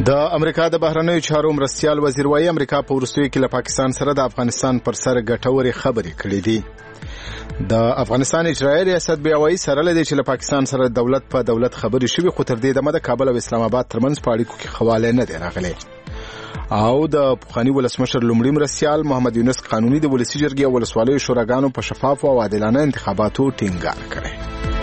د امریکا د بهرنیو چارو مرستیال وزیر وايي امریکا په وروستیو کې له پاکستان سره د افغانستان پر سر ګټورې خبرې کړې دي. د افغانستان اجرایي ریاست بیا وايي سره لدی چې له پاکستان سره دولت په دولت خبرې شوي خو تر دې دمه د کابل او اسلام آباد ترمنځ په اړیکو کې خواله نه دی راغلی. او د پخوانی ولسمشر لومړي مرستیال محمد یونس قانوني د ولسی جرګې او ولسوالیو شوراګانو په شفاف او عادلانه انتخاباتو ټینګار کړی.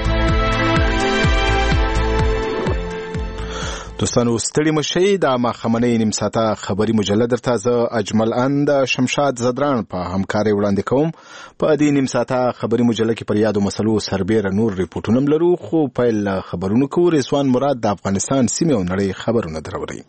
دوستانو ستړي مشئ د ماښامنۍ نیم ساعته خبري مجله درته زه اجمل اند شمشاد زدران په همکارۍ وړاندې کوم. په دې نیم ساعته خبري مجله کې پر یادو مسلو سربېره نور ریپورټونه لرو خو پیل خبرونه کوو. رضوان مراد د افغانستان سیمې او نړۍ خبرونه دروړي.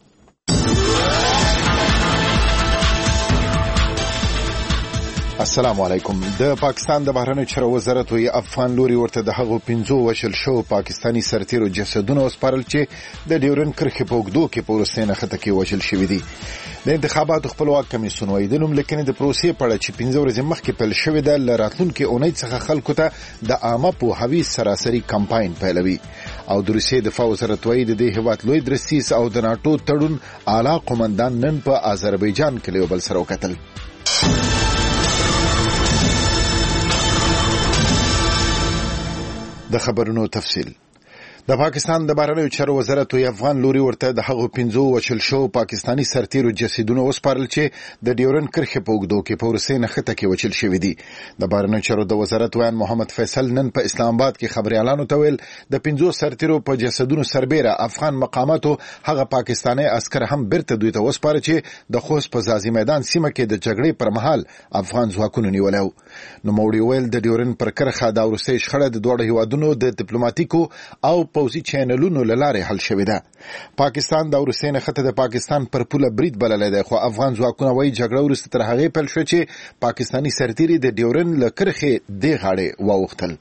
السلام علیکم. د پاکستان د بهرنیو چارو وزارت وی افغان لوري ورته د هغو 15 وشل شو پاکستانی سرتیرو جسدونه وسپارل چې د ډیورن کرښې په اوږدو کې په وروستۍ نښته کې وشل شوي دي. د انتخاباتو خپلواک کمیسیون وایي د نوملیکنې د پروسې په اړه چې 15 ورځې مخکې پیل شوې ده له راتلونکې اونۍ څخه خلکو ته د عامه پوهاوي سراسري کمپاین پیلوي. او د روسیې دفاع وزارت وایي د دې هیواد لوی درستیز او د ناټو تړون اعلی قومندان نن په آذربایجان کې یو بل سره وکتل. د خبرونو تفصیل. د پاکستان د بهرنیو چارو وزارت وی افغان لوري ورته د هغو 15 وشل شو پاکستانی سرتیرو جسدونه وسپارل چې د ډیورن کرښې په اوږدو کې په وروستۍ نښته کې وشل شوي دي. د بهرنیو چارو د وزارت ویان محمد فیصل نن په اسلام آباد کې خبريالانو ته ویل د 15 سرتیرو په جسدونو سربېره افغان مقاماتو هغه پاکستانی عسكر هم بیرته دوی ته وسپاره چې د خوست په زازي میدان سیمه کې د جګړې پر مهال افغان ځواکونو نیولو. نو موړي ویل د ډیورن پر کرښه د وروستۍ شخړه د دوه هیوادونو د ډیپلوماټیکو او پوزي چینلونو لاره حل شوې ده. پاکستان د وروستۍ نښته د پاکستان پر پوله برید بللې ده خو افغان ځواکونه وایي جګړه وروسته تر هغې پیل شوه چې پاکستانی سرتیري د ډیورن له کرښې دې غاړې واوښتل.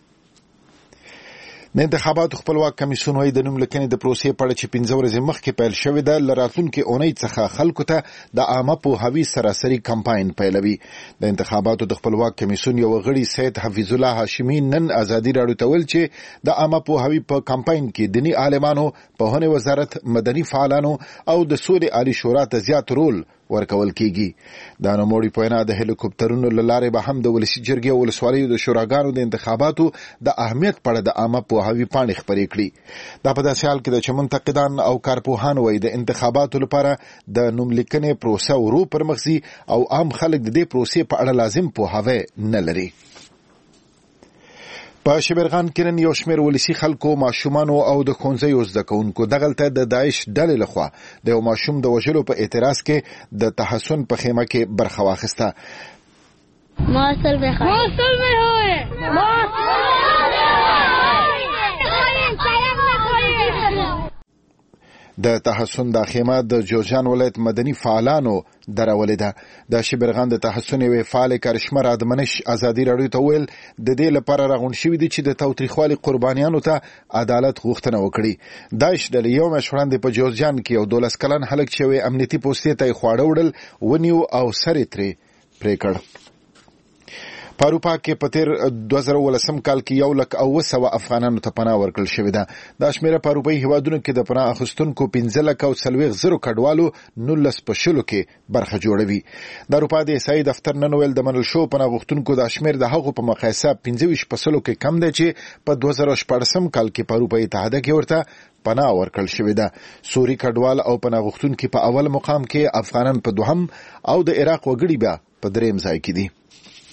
د انتخاباتو خپلواک کمیسیون وایي د نوملیکنې د پروسې په اړه چې 15 ورځې مخکې پیل شوې ده له راتلونکې اونۍ څخه خلکو ته د عامه پوهاوي سراسري کمپاین پیلوي. د انتخاباتو د خپلواک کمیسیون یو غړي سید حفیظ الله هاشمي نن ازادي راډیو ته ویل چې د عامه پوهاوي په کمپاین کې دیني عالمانو، پوهنې وزارت، مدني فعالانو او د سولې عالی شورا ته زیات رول ورکول کیږي. دا نوموړي په وینا د هلیکوپټرونو له لارې به هم د ولسي جرګې او ولسوالیو د شوراګانو د انتخاباتو د اهمیت په اړه د عامه پوهاوي پاڼې خپرې کړي. دا په داسې حال کې ده چې منتقدان او کارپوهان وایي د انتخاباتو لپاره د نوملیکنې پروسه ورو پرمخ ځي او عام خلک د دې پروسې په اړه لازم پوهاوی نه لري. په شبرغان کې نن یو شمېر ولسي خلکو، ماشومانو او د ښوونځیو زده کوونکو دغلته د داعش ډلې لخوا د یو ماشوم د وژلو په اعتراض کې د تحسن په خیمه کې برخه واخیسته. د تحسن د خیمه د جوزجان ولایت مدني فعالانو درولې ده. د شبرغان د تحسن یو فعال کارشمر ادمنش ازادي راډیو ته ویل د دې لپاره راغون شوی دي چې د تاوتریخوالي قربانیانو ته عدالت غوښتنه وکړي. داعش ډلې یو میاشت وړاندې په جوزجان کې یو 12 کلن هلک چې یو امنیتي پوستې ته خواړه وړل ونیو او سر یې ترې پرې کړ. په اروپا کې په تیر 2018 کال کې 1,900 افغانانو ته پناه ورکړل شوې ده. دا شمیره په اروپایي هیوادونو کې د پناه اخیستونکو 15,40,000 کډوالو 19 په شلو کې برخه جوړوي. د اروپا د احصایې دفتر نن ویل د منل شو پناه غوښتونکو دا شمیر د هغو په مقایسه 25 په سلو کې کم دی چې په 2014 کال کې په اروپایي اتحادیه کې ورته پناه ورکړل شوې ده. سوري کډوال او پناه غوښتونکي په اول مقام کې، افغانان په دوهم او د عراق وګړي بیا په دریم ځای کې دي.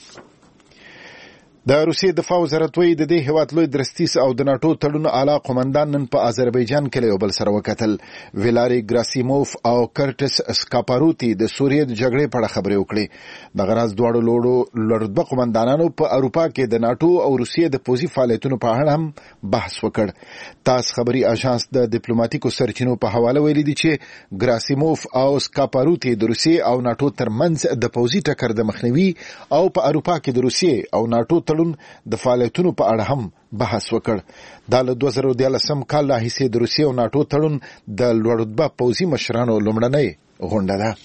د روسیې دفاع وزارت وایي د دې هیواد لوی درستیز او د ناټو تړون اعلی قومندان نن په آذربایجان کې یو بل سره وکتل. ویلاری ګراسیموف او کرټس اسکاپاروتی د سوریې د جګړې په اړه خبرې وکړې. د غراز دواړو لوړرتبه قومندانانو په اروپا کې د ناټو او روسیې د پوځي فعالیتونو په اړه هم بحث وکړ. تاس خبري اژانس د ډیپلوماټیکو سرچینو په حواله ویلي دي چې ګراسیموف او اسکاپاروتی د روسیې او ناټو ترمنځ د پوځي ټکر د مخنیوي او په اروپا کې د روسیې او ناټو د فعالیتونو په اړه هم بحث وکړ. دا له 2013 کال راهیسې د روسیې او ناټو تړون د لوړرتبه پوځي مشرانو لومړنۍ غونډه ده.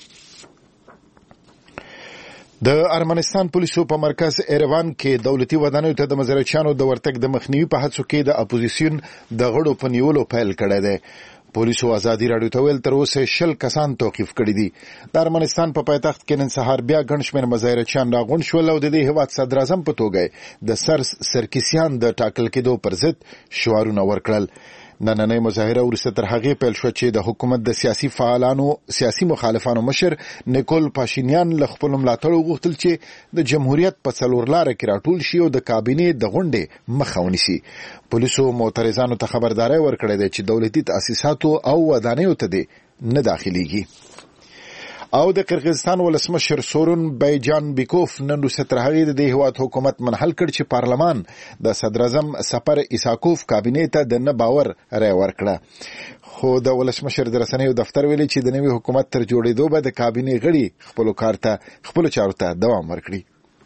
د ارمنستان پولیسو په مرکز ایروان کې دولتي ودانیو ته د مزرچیانو د ورتګ د مخنیوي په هڅو کې د اپوزیسیون د غړو په نیولو پیل کړی دی. پولیسو ازادي راډیو ته ویل تر اوسه 20 کسان توقیف کړي دي. د ارمنستان په پایتخت کې نن سهار بیا ګڼ شمېر مظاهرچیان راغونډ شول او د دې هیواد صدر اعظم په توګه د سرکیسیان د ټاکل کېدو پر ضد شعارونه ورکړل. نننۍ مظاهره وروسته تر هغې پیل شوه چې د حکومت د سیاسي مخالفانو مشر نیکول پاشینیان له خپلو ملاتړو غوښتل چې د جمهوریت په څلورلاره کې راټول شي او د کابینې د غونډې مخه ونیسي. پولیسو معترضانو ته خبرداری ورکړې ده چې دولتي تاسیساتو او ودانیو ته دې نه داخليږي. او د قرغیزستان ولسمشر سورون بیجان بیکوف نن وروسته تر هغې د هیواد حکومت منحل کړ چې پارلمان د صدر اعظم سفر ایساکوف کابینې ته د نه باور رای ورکړه. خو د ولسمشر د رسنیو دفتر ویلي چې د نوي حکومت تر جوړېدو به د کابینې غړي خپلو چارو ته دوام ورکړي.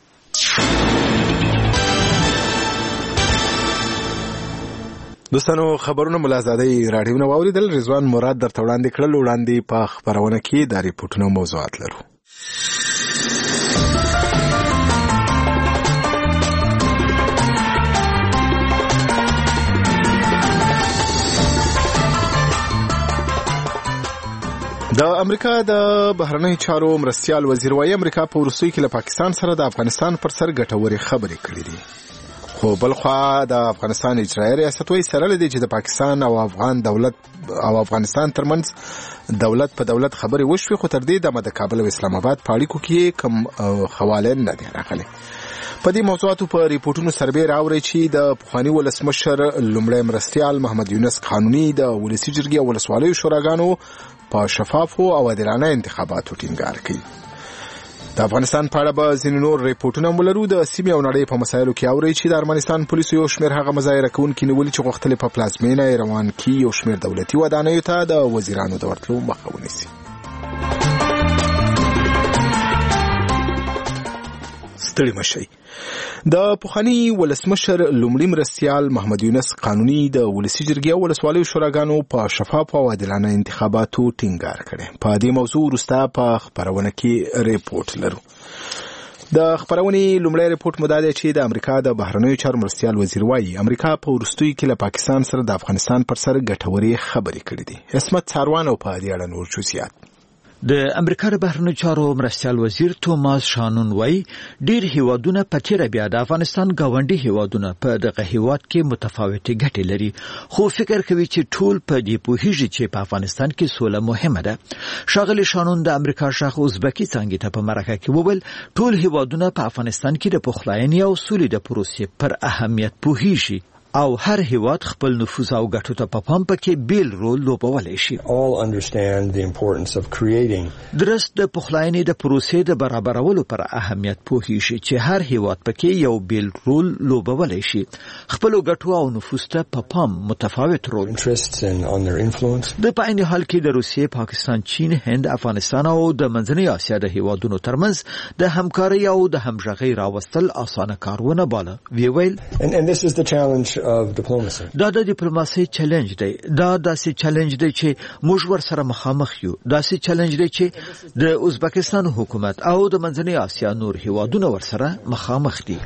دوستانو خبرونه ملازادي راډیو نو اوریدل. رضوان مراد درته وړاندې کړل. وړاندې په خبرونه کې د ریپورتونو موضوعات لرو. د امریکا د بهرنیو چارو مرستیال وزیر وايي امریکا په وروستیو کې له پاکستان سره د افغانستان پر سر ګټورې خبرې کړې دي. خو بلخوا د افغانستان اجرایي ریاست وایي سره لدی چې د پاکستان او افغانستان ترمنځ دولت په دولت خبرې وشوي، خو تر دې د کابل او اسلام آباد په اړیکو کې کوم حواله نه دي راغلي. په دې موضوعاتو په ریپورتونو سربېره راوړي چې د پخواني ولسمشر لومړی مرستیال محمد یونس قانوني د ولسي جرګې او ولسوالیو شوراګانو په شفافو او عادلانه انتخاباتو ټینګار کوي. د افغانستان په اړه به ځینې نور ریپورتونه ولرو. د سیمې او نړۍ په مسایلو کې اوري چې د ارمنستان پولیسو یو شمېر هغه مظاهره کوونکي نیولي چې غوښتل په پلازمینه روان کې یو شمېر دولتي ودانیو ته د وزیرانو د ورتلو مخه ونیسي. ستړي مشي. د پخواني ولسمشر لومړي مرستیال محمد یونس قانوني د ولسي جرګې او ولسوالیو شوراګانو په شفاف او عادلانه انتخاباتو ټینګار کړي. په دې موضوع وروسته په خبرونه کې ریپورت لرو. د خبرونې لومړی ریپورت مو دا دی چې د امریکا د بهرنیو چارو مرستیال وزیر وايي امریکا په وروستیو کې له پاکستان سره د افغانستان پر سر ګټورې خبرې کړې دي. اسمت څاروان او په دې اړه نور جزئیات. د امریکا د بهرنیو چارو مرستیال وزیر توماس شانون وايي ډیر هیوادونه په تیره بیا د افغانستان گاونډي هیوادونه په دغه هیواد کې متفاوتې ګټې لري، خو فکر کوي چې ټول په دې پوهیږي چې په افغانستان کې سوله مهمه ده. ښاغلي شانون د امریکا شاخ ازبکی څنګه ته په مرکه کې وویل ټول هیوادونه په افغانستان کې د پخلاینې او سولې د پروسې پر اهمیت پوهیږي او هر هیواد خپل نفوذ او ګټو ته په پام پکې بیل رول لوبولی شي. All understand the importance of creating. درست د پخلاینې د پروسې د برابرولو پر اهمیت پوهیږي چې هر هیواد پکې یو بیل رول لوبولی شي، خپل ګټو او نفوذ ته په پام متفاوت رول. Interests and on their influence. د په عین حال کې د روسیې، پاکستان، چین، هند، افغانستان او د منځنۍ اسیا د هیوادونو ترمنځ د همکارۍ او د همغږۍ راوستل اسانه کارونه باله. وی ویل and this is the challenge of diplomacy. دا د ډیپلوماسي چیلنج دی. دا داسې چیلنج دی چې موږ ورسره مخامخ یو. داسې چیلنج دی چې د ازبکستان حکومت او د منځنۍ اسیا نور هیوادونه ورسره مخامخ دي.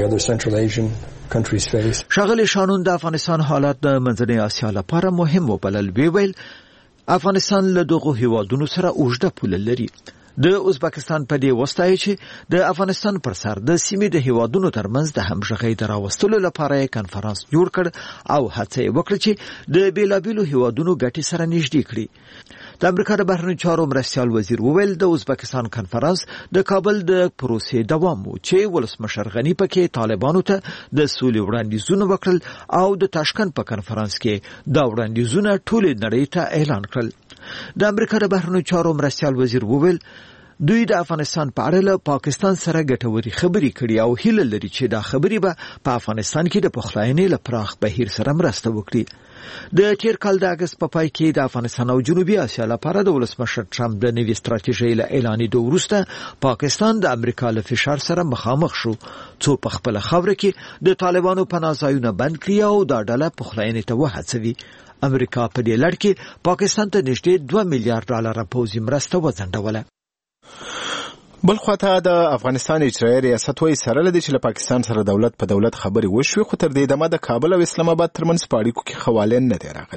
ښاغلي شانون د افغانستان حالات د منځنۍ اسیا لپاره مهم وبلل. وی ویل افغانستان له دغو هیوادونو سره اوږده پوله لري. د ازبکستان په دې وستایي چې د افغانستان پر سر د سیمې د هیوادونو ترمنځ د همغږۍ د راوستلو لپاره یې کنفرانس جوړ کړ او هڅه یې وکړه چې د بیلابیلو هیوادونو ګټې سره نږدې کړي. د امریکا د بهرنیو چارو مرستیال وزیر وویل د ازبکستان کنفرانس د کابل د پروسې دوام و چې ولسمشر غني پکې طالبانو ته د سولې وړاندیزونه وکړل او د تاشکند په کنفرانس کې دا وړاندیزونه ټول نړۍ ته اعلان کړل. د امریکا د بهرنیو چارو مرستیال وزیر وویل دوی د افغانستان په اړه له پاکستان سره ګټورې خبرې کړي او هیله لري چې دا خبرې به په افغانستان کې د پخلاینې له پراخ بهیر سره مرسته وکړي. د تیر کال د اگست په پای کې د افغانستان او جنوبي اسیا لپاره د ولسمشر ټرمپ د نوې ستراتیژۍ له اعلانېدو وروسته پاکستان د امریکا له فشار سره مخامخ شو څو په خپل خاوره کې د طالبانو پناه ځایونه بند کړي او دا ډله پخلاینې ته وهڅوي. امریکا په دې لړ کې پاکستان ته نږدې $2 میلیارډ پوځي مرسته وځنډوله. بل خواته د افغانستان اجرایي ریاست وایي سره لدی چې له پاکستان سره دولت په دولت خبرې وشوي، خو تر دې دمه د کابل او اسلام آباد ترمنځ په اړیکو کې خواله نه دی راغلی.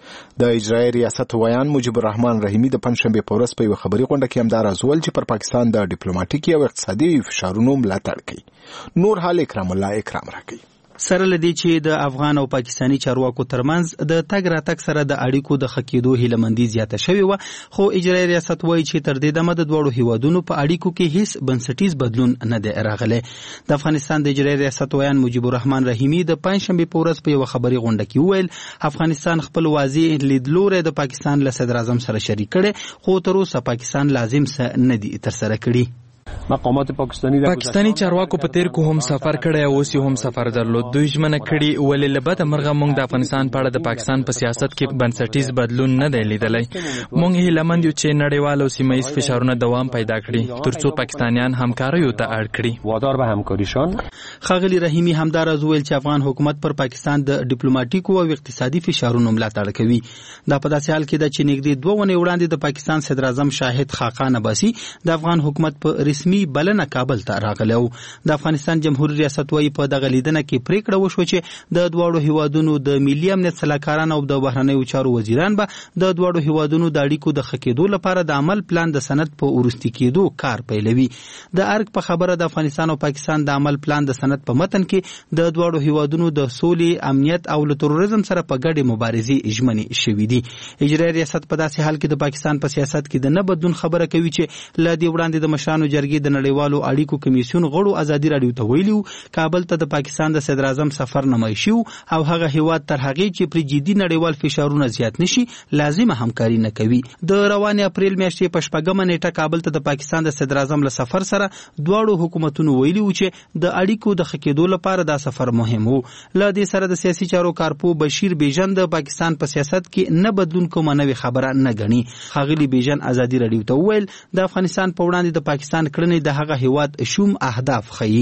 د اجرایي ریاست ویان مجيب الرحمن رحیمی د پنځشنبه په ورځ په یو خبري غونډه کې همدار ازول چې پر پاکستان د ډیپلوماټیکي او اقتصادي فشارونو ملاتړ کوي. نور حال اکرام الله اکرام راکړي. سره لدی چې د افغان او پاکستانی چارواکو ترمنځ د تګ راتګ سره د اړیکو د خکېدو هیلمندي زیاته شوې و، خو اجرایي ریاست وایي چې تر دې دمه د دواړو هیوادونو په اړیکو کې هیڅ بنسټیز بدلون نه دی راغلی. د افغانستان د اجرایي ریاست ویان مجيب الرحمن رحیمی د پنځشنبه په ورځ په یو خبري غونډه کې وویل افغانستان خپل واضح لیدلوري د پاکستان له صدر اعظم سره شریک کړي، خو تر اوسه پاکستان لازم څه نه دی ترسره کړی. مقامات پاکستانی چارواکو په تیر کې هم سفر کړی او اوس هم سفر درلود. دوی ژمنه کړي ولې لبد مرغه مونږ د افغانستان په اړه د پاکستان په سیاست کې بنسټیز بدلون نه دی لیدلی. مونږ هیله مند یو چې نړیوال او سیمه ایز فشارونه دوام پیدا کړي ترڅو پاکستانیان همکاریو ته اړ کړي. وادار به همکاریشان. خاغلی رحیمی همدار از ویل چې افغان حکومت پر پاکستان د ډیپلوماټیکو او اقتصادي فشارونو ملاتړ کوي. دا په داسې حال کې ده چې نږدې 2 ونې وړاندې د پاکستان صدر اعظم شاهد خاقان عباسي د افغان حکومت په رسمي بلنه کابل ته راغلو. د افغانستان جمهوریت ریاست وايي په دغه لیدنه کې پریکړه وشوه چې د دواړو هیوادونو د ملي امنیت سلاکاران او د بهرنیو چارو وزیران به د دواړو هیوادونو د اړیکو د خکېدو لپاره د عمل پلان د سند په ورستي کېدو کار پیلوي. د ارګ په خبره د افغانستان او پاکستان د عمل پلان د سند په متن کې د دواړو هیوادونو د سولې، امنیت او له تروریزم سره په ګډه مبارزې ژمنې شوې دي. اجرایي ریاست په داسې حال کې د پاکستان په سیاست کې د نه بدلون خبره کوي چې ل دې وړاندې د مشرانو جرګې د نړیوالو اړیکو کمیسیون غړو ازادي راډیو ته ویلو کابل ته د پاکستان د صدر اعظم سفر نمایشي او هغه هیواد تر هغه چې پر جدي نړیوال فشارونه زیات نشي لازمه همکاري نه کوي. د روان اپریل میاشتې په 4 نیټه کابل ته د پاکستان د صدر اعظم له سفر سره دواړو حکومتونو ویلي و چې د اړیکو د خکېدو لپاره دا سفر مهم وو. ل دې سره د سیاسي چارو کارپو بشیر بیژن د پاکستان په سیاست کې نه بدلون کومه نوې خبره نه غني. خاغلی بیژن ازادي راډیو ته ویل د افغانستان په وړاندې د پاکستان کړنې د هغه هیواد شوم اهداف خي.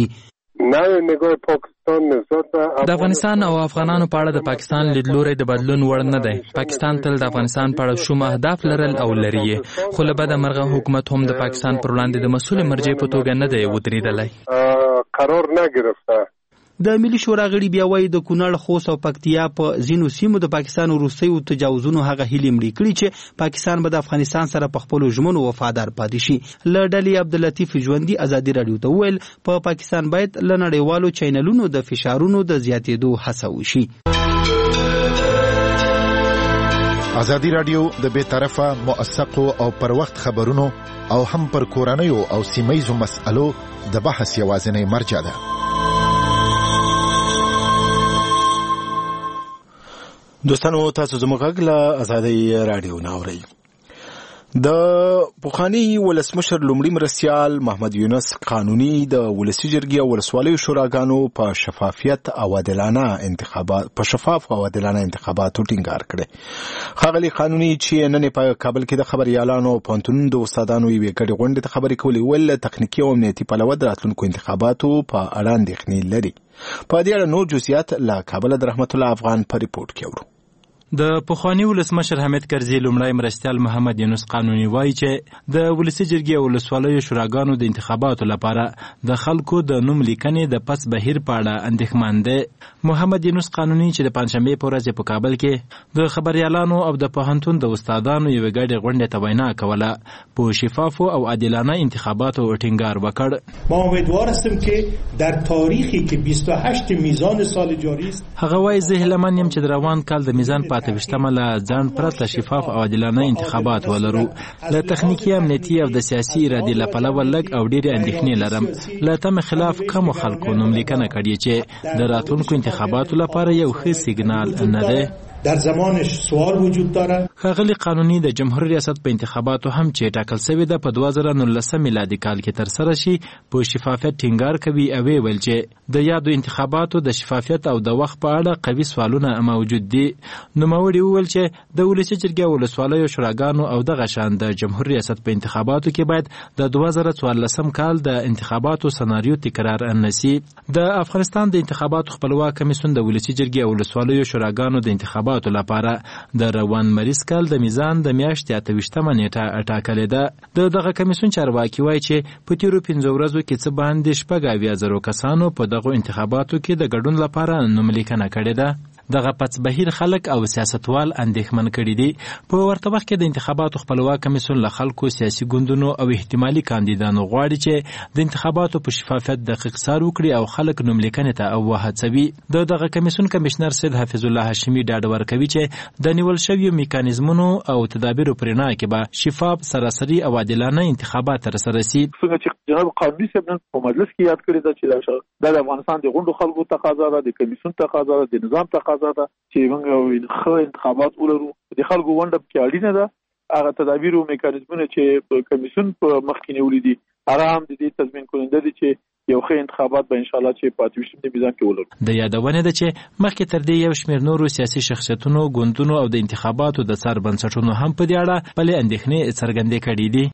د افغانستان او افغانانو په اړه د پاکستان لیدلوري د بدلون وړ نه دی. پاکستان تل د افغانستان په اړه شوم اهداف لرل او لري، خو له بده مرغه حکومت هم د پاکستان پر وړاندې د مسؤل مرجع په توګه نه دی ودرېدلی. قرار نه گرفته. د ملي شورا غړي بیا وایي د کونړ، خوست او پکتیا په ځینو سیمو د پاکستان وروستیو تجاوزونو هغه هیلې مړې کړي چې پاکستان به د افغانستان سره په خپلو ژمنو وفادار پاتې شي. له ډلې عبداللطیف ژوندي ازادي راډیو ته وویل په پاکستان باید له نړیوالو چینلونو د فشارونو د زیاتېدو هڅه وشي. ازادي راډیو د بې طرفه، موثقو او پر وخت خبرونو او هم پر کورنیو او سیمه‌یزو مسألو د بحث یوازینی مرجع ده. دوستانو تاسو زموږ غږ له ازادي راډیو نه اورئ. د پخوانی ولسمشر لومړي مرستیال محمد یونس قانوني د ولسي جرګې او ولسوالیو شوراګانو په شفاف او عادلانه انتخاباتو ټینګار کړي. ښاغلي قانوني چې نن په کابل کې د خبريالانو او پوهنتونونو د استادانو یوې ګډې غونډې ته خبرې کولې ول تخنیکی او امنیتي پلوه د راتلونکو انتخاباتو په اړه اندېښنې لري. په دې اړه نور جزئیات له کابل د رحمت الله افغان په ریپورت کې اورو. د پخوانی ولسمشر حمید کرزي لومړی مرستیال محمد یونس قانوني وایي چې د ولسي جرګې او ولسوالیو شوراګانو د انتخاباتو لپاره د خلکو د نوم لیکنې د پس بهیر په اړه اندېښمن دی. محمد یونس قانوني چې د پنځشنبې په ورځ په کابل کې د خبريالانو او د پوهنتون د استادانو یوې ګډې غونډې ته وینا کوله، په شفافو او عادلانه انتخاباتو ټینګار وکړ. ما امیدوار هستم که در تاریخی که 28 میزان سال جاری است، هغه وایي زه هیلهمن یم چې د روان کال د میزان په 28مه له ځان پرته شفاف او عادلانه انتخابات ولرو. له تخنیکی، امنیتي او د سیاسي ارادې له پلوه لږ او ډېرې اندېښنې لرم. له تمې خلاف کمو خلکو نوم لیکنه کړې چې د راتلونکو انتخاباتو لپاره یو ښه سیګنال نه دی. در زمانش سوال وجود داره. ښاغلي قانوني د جمهوریت ریاست په انتخاباتو هم چې ټاکل شوې ده په 2019 میلادي کال کې تر سره شي په شفافیت ټینګار کوي او ویل چې د یادو انتخاباتو د شفافیت او د وخت په اړه قوي سوالونه موجود دي. نوموړي وویل چې د ولسي جرګې او ولسوالیو شوراګانو او دغه شان د جمهوریت ریاست په انتخاباتو کې باید د 2014 کال د انتخاباتو سناریو تکرار نشي. د افغانستان د انتخاباتو خپلواک کمیسیون د ولسي جرګې او ولسوالیو شوراګانو د انتخاباتو لپاره د روان مریض کال د میزان د میاشتې 28مه نیټه ټاکلې ده. د دغه کمیسیون چارواکي وایي چې په تیرو 15 ورځو کې څه باندې 80,000 کسانو په دغه انتخاباتو کې د ګډون لپاره نوم لیکنه کړې ده. دغه پڅ بهیر خلک او سیاستوال اندېښمن کړي دي. په ورته وخت کې د انتخاباتو خپلواک کمیسیون له خلکو سیاسي ګوندونو او احتمالي کاندیدانو غواړي چې د انتخاباتو په شفافیت دقیق څار وکړي او خلک نوملیکنې ته وهڅوي. دغه کمیسیون کمشنر سید حفیظ الله هاشمي ډاډ ورکوي چې د نیول شویو میکانیزمونو او تدابیرو پر بنا کې به شفاف، سراسري او عادلانه انتخابات ترسره شي. څنګه چې جناب قانوني صاحب نن په مجلس کې یاد کړی دا چې د افغانستان د غونډو خلکو تقاضا ده، د کمیسیون تقاضا ده، د نظام تقاضا ده چې موږ ښه انتخابات ولرو. د خلکو غونډه کې اړینه ده. هغه تدابیر او میکانیزمونه چې کمیسیون په مخ کې نیولې دي هغه هم د دې تضمین کننده دي چې یو ښه انتخابات به ان شاء الله چې په 28 میزان کې ولرو. د یادونه ده چې مخکې تر دې یو شمېر نورو سیاسي شخصیتونو، ګوندونو او د انتخاباتو د څار بنسټونو هم په دې اړه بلې اندېښنې څرګندې کړې دي.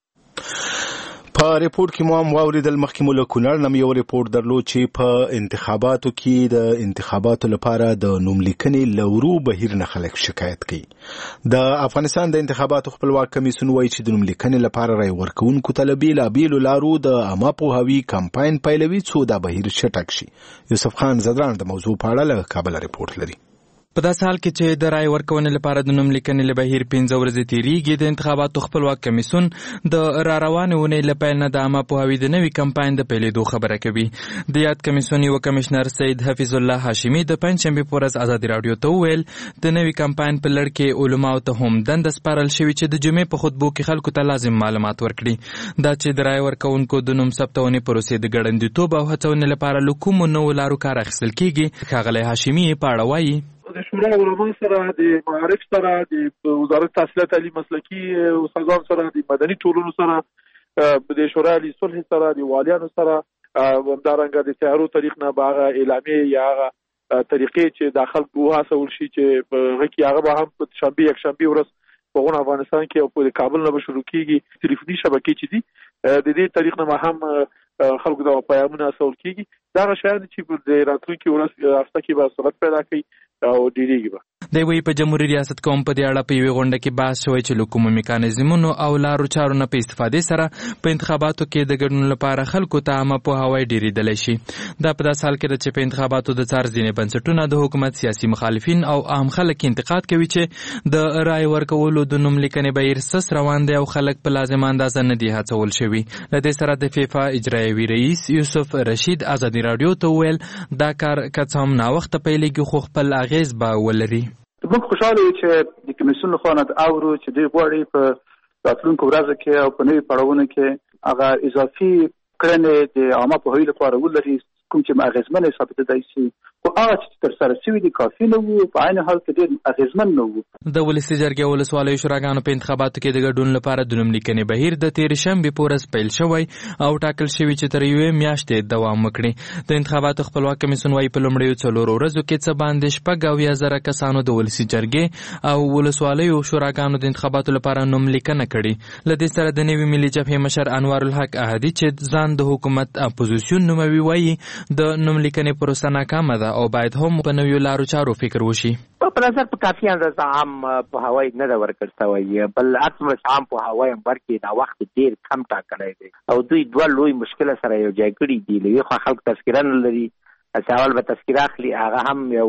په ریپورت کې مو هم واوریدل، مخکې مو له کونړ نه یو ریپورت درلود چې په انتخاباتو کې د انتخاباتو لپاره د نوملیکنې له ورو بهیر نه خلک شکایت کوي. د افغانستان د انتخاباتو خپلواک کمیسیون وایي چې د نوملیکنې لپاره رای ورکوونکو ته له بېلابېلو لارو د عامه پوهاوي کمپاین پیلوي څو دا بهیر چټک شي. یوسف خان زدران د موضوع په اړه له کابل ریپورت لري. په داسې حال کې چې د رای ورکونې لپاره د نوملیکنې له بهیر 15 ورځې تیریږي، د انتخاباتو خپلواک کمیسیون د راروانې اونۍ له پیل نه د عامه پوهاوي د نوي کمپاین د پیلېدو خبره کوي. د یاد کمیسیون یو کمشنر سید حفیظ الله هاشمي د پنجشنبې په ورځ ازادي راډیو ته وویل د نوي کمپاین په لړ کې علماو ته هم دنده سپارل شوې چې د جمعې په خطبو کې خلکو ته لازم معلومات ورکړي. دا چې د رای ورکوونکو د نوم ثبتونې پروسې د ګړندیتوب او هڅونې لپاره له کومو نوو لارو کار اخیستل کیږي، ښاغلی هاشمي په اړه وایي. د شورا علماء سره، د معارف سره، د وزارت تحصیلات تعلیم مسلکي استادان سره، د مدني ټولنو سره، د شورا صلح سره، د والیانو سره، همدارنګه د تیارو طریق نه به هغه اعلامیې یا هغه طریقې چې د خلکو وهڅول شي چې په هغه کې هغه به هم په شنبې یکشنبې ورځ په افغانستان کې او په کابل نه به شروع کیږي. تلیفوني شبکې چې دي د دې طریق نه هم خلکو ته پیغامونه رسول کیږي. دا شاید چې د راتلونکي ورځ هفته کې به سرعت پیدا کوي او ډیریږي به. دی وی په جمهوریت ریاست کوم په دې اړه په یوه غونډه کې بحث شوی چې له کومو میکانیزمونو او لارو چارو نه په استفادې سره په انتخاباتو کې د ګډون لپاره خلکو ته عامه پوهاوی ډیریدلی شي. دا په داسې حال کې ده چې په انتخاباتو د څار ځینې بنسټونه د حکومت سیاسي مخالفین او عام خلک انتقاد کوي چې د رای ورکولو د نوملیکنې بهیر سس روان دی او خلک په لازمه اندازه نه دي هڅول شوي. له دې سره د فیفا اجرایوي رئیس یوسف رشید ازادي راډیو ته وویل دا کار که څه هم ناوخته پیلېږي خو خپل اغېز به ولري. موږ خوشاله یو چې د کمیسیون لخوا نه اورو چې دوی غواړي په راتلونکو ورځو کې او په نوي پړاوونو کې هغه اضافي کړنې د عامه پوهاوي لپاره ولري کوم چې اغېزمنې ثابتېدای شي. خو هغه چې ترسره شوي دي کافي نه وو، په عین حال کې ډېر اغېزمن نه وو. د ولسي جرګې او ولسوالیو شوراګانو په انتخاباتو کې د ګډون لپاره د نوملیکنې بهیر د تېرې شنبې په ورځ پیل شوی او ټاکل شوي چې تر یوې میاشتې دوام وکړي. د انتخاباتو خپلواک کمیسیون وايي په لومړیو 4 ورځو کې څه باندې 6,000 کسانو د ولسي جرګې او ولسوالیو شوراګانو د انتخاباتو لپاره نوملیکنه کړې. له دې سره د نوي ملي جبهې مشر انوار الحق احدي چې ځان د حکومت اپوزیسیون نوموي وايي د نوملیکنې پروسه ناکامه ده او باید هم په نویو لارو چارو فکر وشي. په نظر په کافي اندازه عام پوهاوی نه ده ورکړل شوی، بل عصمه عام پوهاوی هم ورکړي دا وخت ډېر کم ټاکلی دی او دوی دوه لوی مشکله سره یو ځای کړي دي. له یوې خوا خلک تذکره نه لري، چې اول به تذکره اخلي هغه هم یو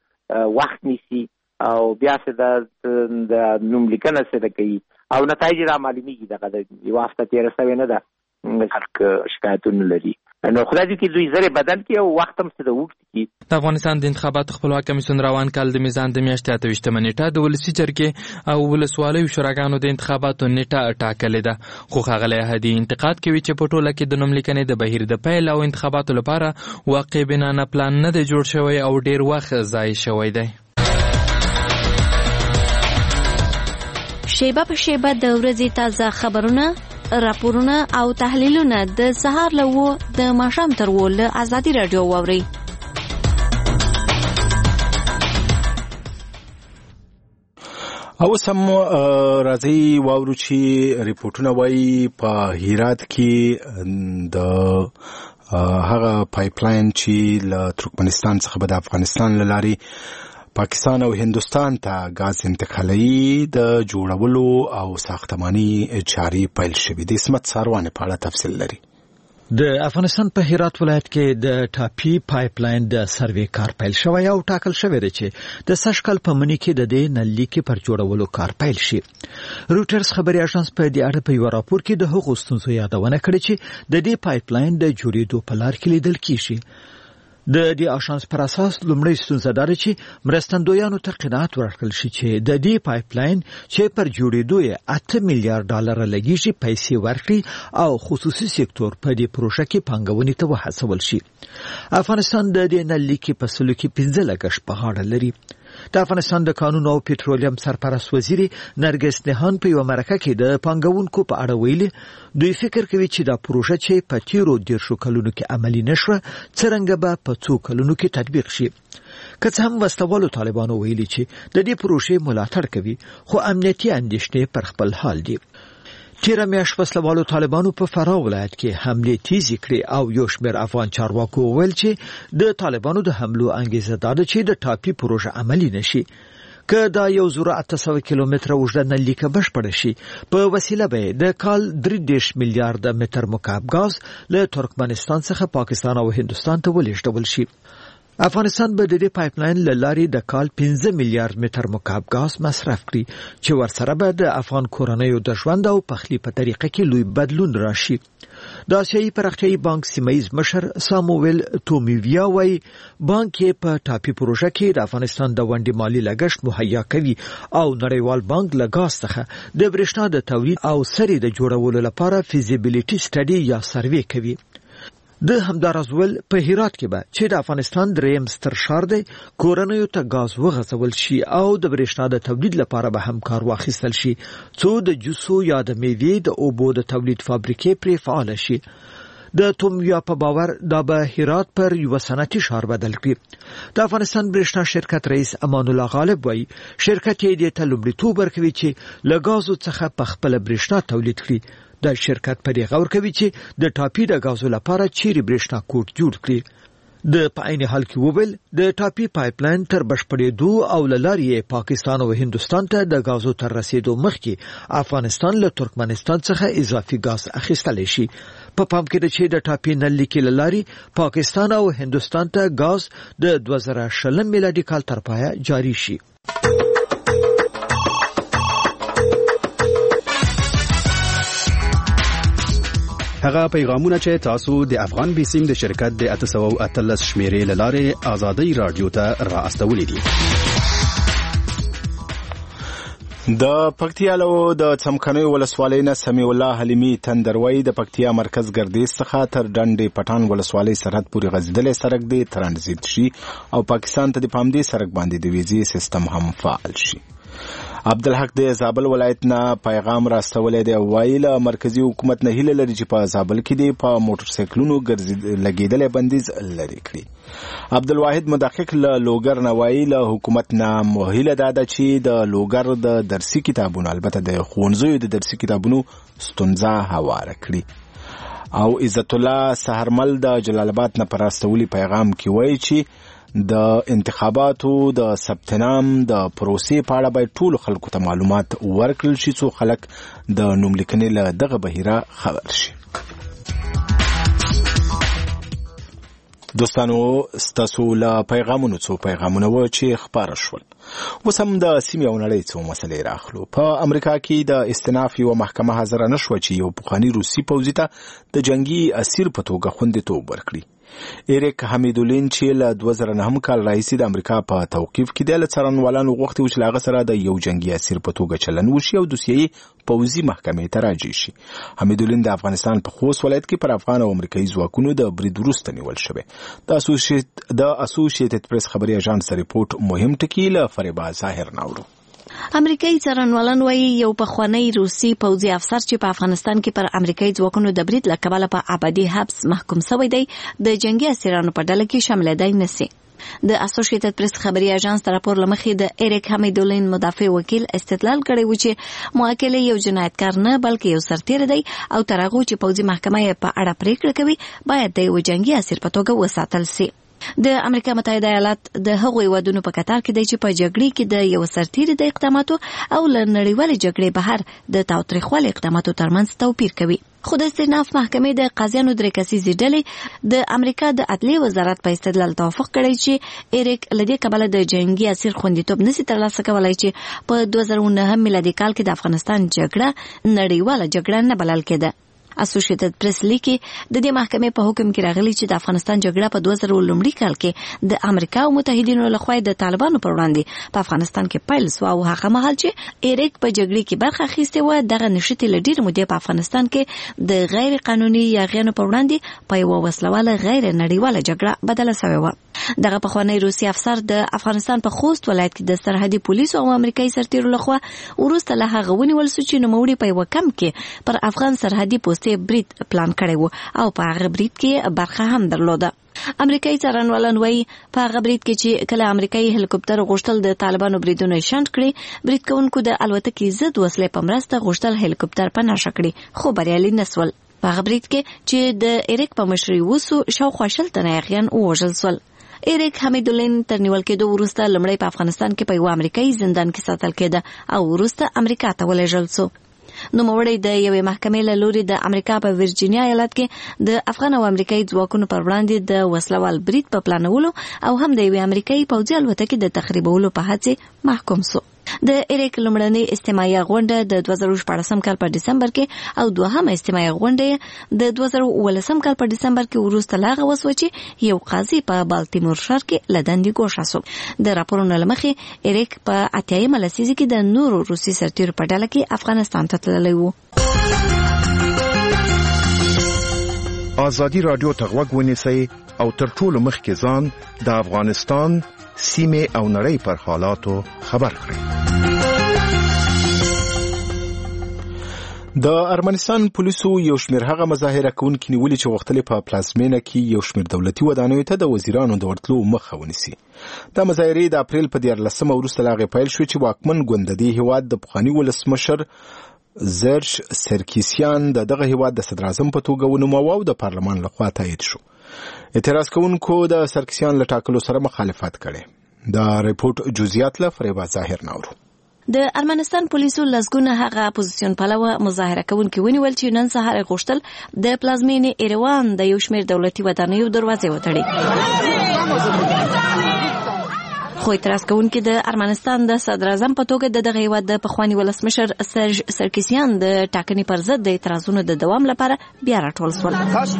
وخت نیسي او بیا چې د نوملیکنه څه کوي او نتایج را معلومیږي. دغه یوه هفته تېره شوې نه ده، خلک شکایتونه لري. نو خدای دې کې دوی زره بدل کړي او وخت هم څه د وخت کې. د افغانستان د انتخاباتو خپلواک کمیسیون روان کال د میزان د میاشتې 28 نیټه د ولسي جرګې او ولسوالیو شوراګانو د انتخاباتو نیټه ټاکلې ده. خو ښاغلی احدي انتقاد کوي چې په ټوله کې د نوملیکنې د بهیر د پیل او انتخاباتو لپاره واقع بنانه پلان نه دی جوړ شوی او ډیر وخت ضایع شوی دی. شیبه په شیبه د ورځې تازه خبرونه، راپورونه او تحلیلونه د سهار له 9 د ماښام تر 10 له ازادي راډیو واورئ. او سم راځي واورو چې ریپورتونه وایي په هرات کې د هغه پایپلاین چې له ترکمنستان څخه به د افغانستان له لارې پاکستان او هندوستان ته غاز انتقالي د جوړولو او ساختماني چارې پیل شوې دي. اسمت ساروان په اړه تفصیل لري. د افغانستان په هرات ولایت کې د ټاپي پایپ لاین د سروې کار پیل شوی او ټاکل شوی دی چې د سشکل په منی کې د دې نلیکې پر جوړولو کار پیل شي. روټرز خبري اژانس په دې اړه په یو راپور کې د هغو ستونزو یادونه کړې چې د دې پایپ لاین د جوړېدو په لار کې لیدل کیږي. د دې اژانس پر اساس لومړی ستونزه دا ده چې مرستندویانو ته قناعت ورکړل شي چې د دې پایپ لاین چې پر جوړېدو یې 8 میلیارډ ډالر لګیږي پیسې ورکړي او خصوصي سکتور په دې پروژه کې پانګونې ته وهڅول شي. افغانستان د دې نلیکې په سلو کې 15 لګښت په غاړه لري. د افغانستان د قانون او پټرولیم سرپرست وزیر نرګس نهان په یو مرکه کې د پانګونکو په اړه ویلي دوی فکر کوي چې دا پروژه چې په تیرو 10 کلونو کې عملی نشوه څرنګه به په 2 کلونو کې تطبیق شي. که څه هم وسلوالو طالبانو ویلي چې د دې پروژې ملاتړ کوي خو امنیتي اندېښنې پر خپل حال دي. تیره میاشت وسلوالو طالبانو په فراه ولایت کې حمله تیزی کړې او یو شمېر افغان چارواکو ویل چې د طالبانو د حملو انګیزه دا ده چې د ټاپي پروژه عملی نشي. که دا 1800 کیلومتره اوږده نلیکه بشپړه شي په وسیله به د کال 3 میلیارډ متر مکعب غاز له ترکمنستان څخه پاکستان او هندستان ته ولېږدول شي. افغانستان به د دې پایپ لاین له لارې د کال 15 میلیارډ متر مکعب غاز مصرف کړي چې ورسره به د افغان کورنیو د ژوند او پخلی په طریقه کې لوی بدلون راشي. د آسیایي پراختیایي بانک سیمه‌ییز مشر ساموئل تومیویا وایي بانک په ټاپي پروژه کې د افغانستان د ونډې مالی لګښت مهیا کوي او نړیوال بانک له غاز څخه د برېښنا د تولید او سرې د جوړولو لپاره فیزیبیلیټي سټډي یا سروې کوي. د همدارزول په هرات کې به چې د افغانستان دریم ستر ښار دی کورنیو ته غاز وغځول شي او د برېښنا د تولید لپاره به هم کار واخیستل شي څو د جوسو یا د میوې د اوبو د تولید فابریکې پرې فعال شي. د تومیا په باور دا به هرات پر یو صنعتي ښار بدل کړي. د افغانستان برېښنا شرکت رئیس امان الله غالب وایي شرکت یې د لومړیتوب ورکوي چې له غازو څخه په خپل برېښنا تولید کړي. د شرکت په دې غور کوي چې د ټاپي د غازو لپاره چیرې برېښنا کوټ جوړ کړي. د په عین حال کې وویل د ټاپي پایپ لاین تر بشپړېدو او له لارې پاکستان او هندستان ته د غازو تر رسیدو مخکې افغانستان له ترکمنستان څخه اضافي غاز اخیستلی شي. په پام کې ده چې د ټاپي نلیکې له لارې پاکستان او هندستان ته غاز د 2020 میلادي کال تر پایه جاری شي. هغه پیغامونه چې تاسو د افغان بیسیم د شرکت د 813 شمیرې لاره آزادۍ رادیو ته را استولې دي. د پکتیا له د څمکنیو ولسوالۍ نه سمیع الله حلیمي تندروي د پکتیا مرکز ګردیز څخه تر ډنډې پټان ولسوالۍ سرحد پورې غځېدلی سړک دی ترانزیت شي او پاکستان ته د پامدې سړک باندې د ویزې سیستم هم فعال شي. عبدالحق د زابل ولایت نه پیغام راستولی دی وایي له مرکزي حکومت نه هیله لري چې په زابل کې دی په موټر سایکلونو لګېدلی بندیز لرې کړي. عبدالواحد مدقق له لوګر نه وایي له حکومت نه هیله دا ده چې د لوګر د درسي کتابونو البته د ښوونځیو د درسي کتابونو ستونزه هواره کړي. او عزت الله سهرمل د جلال آباد نه پر راستولي پیغام کې وایي چې د انتخاباتو د ثبت نام د پروسې په اړه باید ټولو خلکو ته معلومات ورکړل شي څو خلک د نوملیکنې له دغه بهیره خبر شي. دوستانو ستاسو له پیغامونو څو پیغامونه و چې خپاره شول. اوس هم د سیمې او نړۍ څو مسلې راخلو. په امریکا کې د استناف یوه محکمه حاضره نه شوه چې یو پخواني روسي پوځي ته د جنګي اسیر په توګه خوندیتوب ورکړي. ایریک حمیدولین چې له 2009 کال راهیسې د امریکا په توقیف کې دی له څارنوالانو غوښتي و چې له هغه سره د یو جنګي اسیر په توګه چلن وشي او دوسیه پوځي محکمې ته راجع شي. حمیدولین د افغانستان په خوست ولایت کې پر افغان او امریکایي ځواکونو د برید وروسته نیول شوی. د اسوسییټډ پریس خبري اژانس ریپورت مهم ټکي له فریبا ظاهر ناوړو. امریکایي څارنوالان وایي یو پخوانی روسي پوځي افسر چې په افغانستان کې پر امریکایي ځواکونو د برید له کبله په ابدي حبس محکوم شوی دی د جنگي اسیرانو په ډله کې شامل دی نسی. د اسوسییټډ پریس خبري اژانس تر راپور لمخې د ایریک حمیدولین مدافع وکیل استدلال کړی و چې موکل یو جنایتکار نه بلکې یو سرتیر دی او تر هغه چې پوځي محکمه یې په اړه پریکړه کوي باید د یو جنگي اسیر په توګه وساتل شي. د امریکا متحده ایالات د هغوی ودونو په کتار کې دی چې په جګړې کې د یو سرتیر د اقداماتو او له نړیوالې جګړې بهر د تاوتریخوالي اقداماتو ترمنځ توپیر کوي. خو د استئناف محکمې د قاضیانو درې کسیزې ډلې د امریکا د عدلیې وزارت په استدلال توافق کړی چې ایریک له دې کبله د جنگي اسیر خوندیتوب نشي ترلاسه کولای چې په 2009 میلادي کال کې د افغانستان جګړه نړیواله جګړه نه بلل کېده. اسوسییټډ پریس لیکي د دې محکمې په حکم کې راغلی چې د افغانستان جګړه په 2000 کال کې د امریکا او متحدینو لخوا د طالبانو پر وړاندې په افغانستان کې پیل شو او هغه مهال چې ایریک په جګړه کې برخه اخیستې و دغه نشټې له ډېرې مودې په افغانستان کې د غیر قانوني یاغیانو پر وړاندې په یوه وسلواله غیر نړیواله جګړه بدله شوې وه. دغه پخوانی روسي افسر د افغانستان په خوست ولایت کې د سرحدي پولیسو او امریکایي سرتیرو لخوا وروسته له هغه ونیول شو چې نوموړي په یوه کمپ کې پر افغان سرحدي پوستې برید پلان کړی و او په هغه برید کې برخه هم درلوده. امریکایي څارنوالان وایي په هغه برید کې چې کله امریکایي هلیکوپټر غوښتل د طالبانو بریدونه شنډ کړي، برید کوونکو د الوتکې ضد وسلې په مرسته غوښتل هلیکوپټر په نښه کړي خو بریالي نسول. په هغه برید کې چې د ایریک په مشرۍ وسو شاوخوا 80 تنه یاغیان ووژل شول. ایریک حمیدالله تر نیول کېدو وروسته لومړی په افغانستان کې په یوه امریکایي زندان کې ساتل کېده او وروسته امریکا ته ولېږل شو. نوموړی د یوې محکمې له لوري د امریکا په ورجینیا ایالت کې د افغان او امریکایي ځواکونو پر وړاندې د وسلوال برید په پلانولو او هم د یوې امریکایي پوځي الوتکې د تخریبولو په هڅې محکوم شو. د ایریک لومړنۍ استماعي غونډه د 2014 کال په ډسمبر کې او دوهمه استماعي غونډه د 2019 کال په ډسمبر کې وروسته لا غوښه چې یو قاضي په بالتیمور ښار کې لدندې ګوښه شو. د راپورونو لمخې ایریک په 8مه لسیزه کې د نورو روسي سرتیرو په ډله کې افغانستان ته تللی و. ازادي رادیو ته غوږ ونیسئ او تر ټولو مخکې ځان د افغانستان سیمه او نړۍ پر حالاتو خبر کړئ. د ارمنستان پولیسو یو شمېر هغه مظاهره کوونکي نیولي چې غوښتل په پلازمینه کې یو شمېر دولتي ودانیو ته د وزیرانو د ورتلو مخه ونیسي. دا مظاهرې د اپریل په 14 وروسته له هغې پیل شوې چې واکمن ګوند د دې هېواد د پخواني ولسمشر زرش سرکیسیان د دغه هېواد د صدراعظم په توګه ونوماوه او د پارلمان لخوا تایید شو. اعتراض کوونکو د سرکیسیان له ټاکلو سره مخالفت کړی. دا ریپورت جزئیات له فریبا ظاهر نورو. د ارمنستان پولیسو لسګونه هغه اپوزیسیون پلوه مظاهره کوونکي ونیول چې نن سهار غوښتل د پلازمینې ایروان د یو شمېر دولتي ودانیو دروازې وتړي. خو اعتراض کوونکي د ارمنستان د صدراعظم په توګه د دغه هېواد د پخواني ولسمشر سرج سرکیسیان د ټاکنې پر ضد د اعتراضونو د دوام لپاره بیا راټول شول.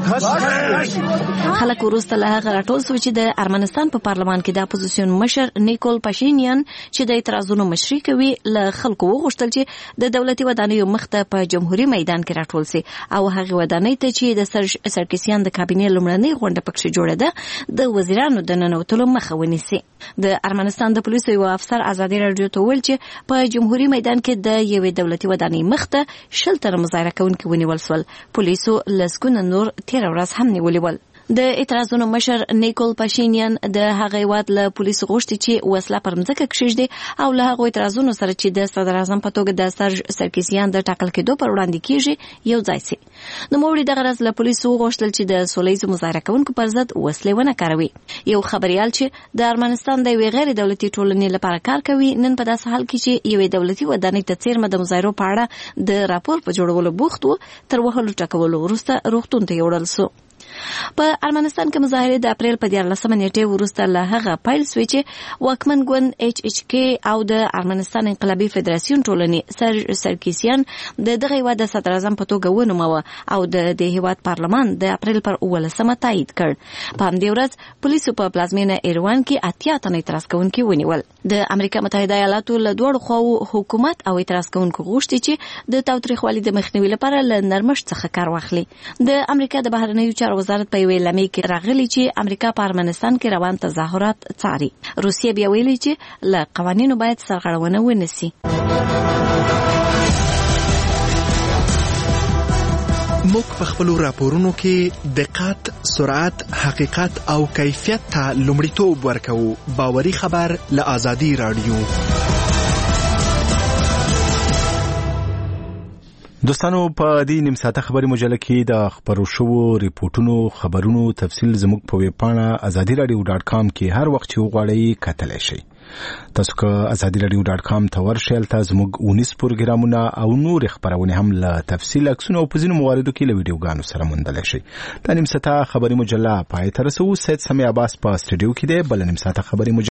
خلک وروسته له هغه راټول شو چې د ارمنستان په پارلمان کې د اپوزیسیون مشر نیکول پاشینیان چې د اعتراضونو مشري کوي له خلکو وغوښتل چې د دولتي ودانیو مخ ته په جمهوریت میدان کې راټول شي او هغه ودانۍ ته چې د سرج سرکیسیان د کابینې لومړنۍ غونډه پکې جوړه ده د وزیرانو د ننوتلو مخه ونیسي. د ارمنستان د پولیسو یو افسر ازادي رادیو ته ویل چې په جمهوریت میدان کې د یوې دولتي ودانۍ مخ ته 80 تنه مظاهره کوونکي ونیول شول. پولیسو لسګونه نور تیر ورځ هم نیولي ول. د اعتراضونو مشر نیکول پاشینیان د هغه هېواد له پولیسو غوښتي چې وسله پر مځکه کښېږدي او له هغو اعتراضونو سره چې د صدراعظم په توګه د سرج سرکیسیان د ټاکل کېدو پر وړاندې کېږي یو ځای سي. نوموړي دغه ورځ له پولیسو وغوښتل چې د سوله ییزو مظاهره کوونکو پر ضد وسلې ونه کاروي. یو خبریال چې د ارمنستان د یوې غیر دولتي ټولنې لپاره کار کوي نن په داسې حال کې چې یوې دولتي ودانۍ ته څیرمه د مظاهرو په اړه د راپور په جوړولو بوخت و تر وهلو ټکولو وروسته روغتون ته یوړل سو. په ارمنستان کې مظاهرې د اپریل په 14 نیټې وروسته له هغه پیل شوې چې واکمن ګوند HHK او د ارمنستان انقلابي فدراسیون ټولنې سرج سرکیسیان د دغه هېواد د صدراعظم په توګه ونوموه او د دې هېواد پارلمان د اپریل پر 19 تایید کړ. په همدې ورځ پولیسو په پلازمینه ایروان کې 80 تنه اعتراض کوونکي ونیول. د امریکا متحده ایالاتو له دوړو خواو حکومت او اعتراض کوونکو غوښتي چې د تاوتریخوالي د مخنیوي لپاره له نرمښت څخه کار واخلي. د امریکا د بهرنیو چارو وزارت په یوې لمې کې راغلی چې امریکا په ارمنستان کې روان تظاهرات څاري. روسیه بیا ویلي چې له قوانینو باید سرغړونه ونشي. موږ په خپلو راپورونو کې دقت، سرعت، حقیقت او کیفیت ته لومړیتوب ورکوو. باوري خبر له ازادي رادیو. دوستانو په دې نیم ساعته خبري مجله کې د خبرو شوو ریپورتونو خبرونو تفصیل زموږ په ویب پاڼه azadiradyo.com کې هر وخت چې وغواړئ کتلی شئ. تاسو که azadiradio.com ته ورشئ تاسو موږ 19 پروګرامونه او نور خبرونه هم له تفصیل عکسونه او په ځینو مواردو کې له ویډیوګانو سره موندلی شئ. د نیم ساعته خبري مجله پای ته رسو. سید سمیع عباس په سټوډیو کې دی. بل نیم ساعته خبري